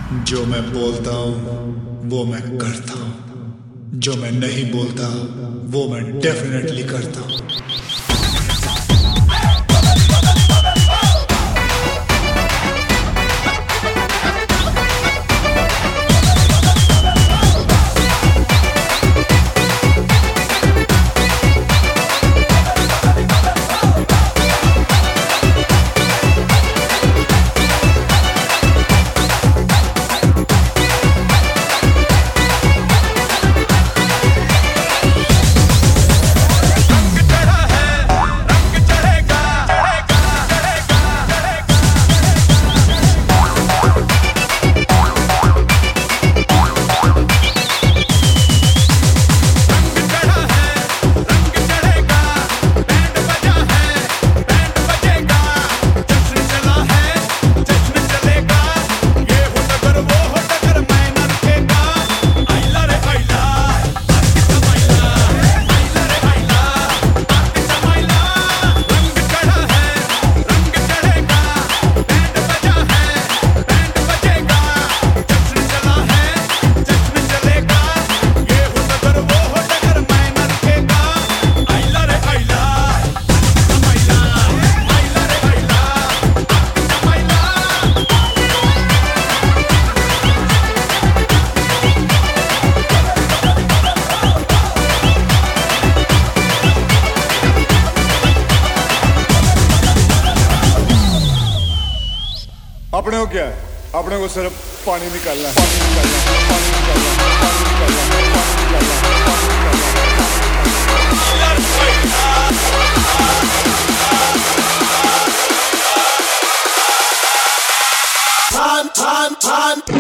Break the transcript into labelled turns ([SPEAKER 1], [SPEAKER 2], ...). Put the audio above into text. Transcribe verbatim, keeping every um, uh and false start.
[SPEAKER 1] जो मैं बोलता हूँ वो मैं करता हूँ, जो मैं नहीं बोलता वो मैं डेफिनेटली करता हूँ।
[SPEAKER 2] अपने को क्या है? अपने को सिर्फ पानी निकालना है, पानी निकालना है, पानी निकालना है, पानी निकालना है, पानी निकालना है, पानी निकालना है।